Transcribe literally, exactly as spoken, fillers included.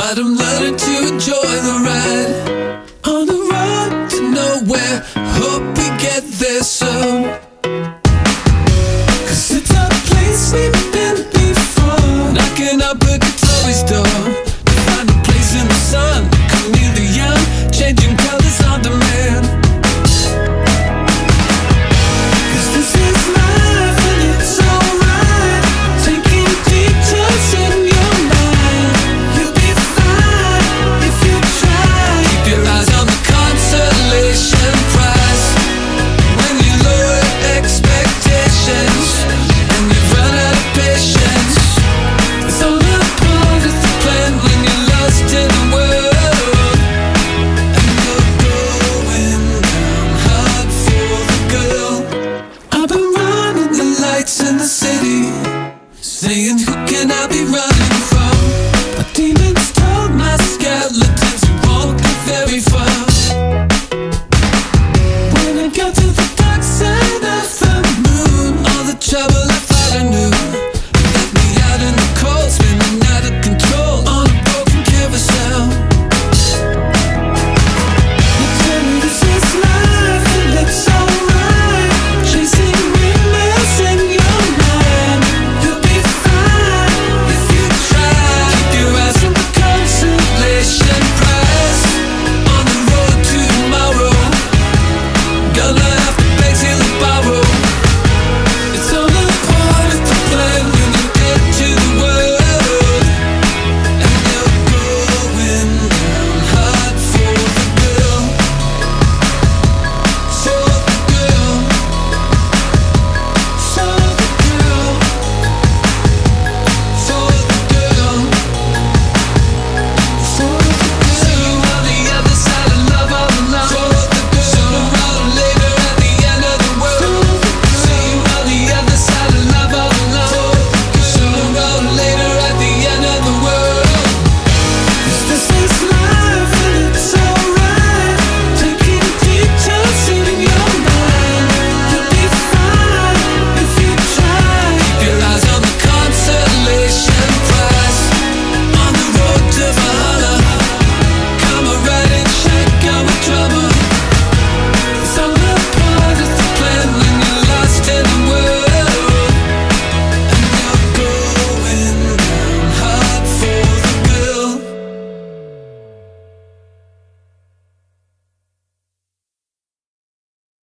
but I'm learning to enjoy the ride. On the road to nowhere, hope we get there soon. Cause it's a place we've been before. Knocking up a guitarist's door to find a place in the sun. Chameleon, changing colors on demand. Cause this is life and it's alright. Taking detours in your mind. You'll be fine if you try. Keep your eyes on the consolation prize. When you lower expectations and you run out of patience, it's all a part of the plan when you're lost in the world. And you're going down hard for the girl. I've been running the lights in the city, saying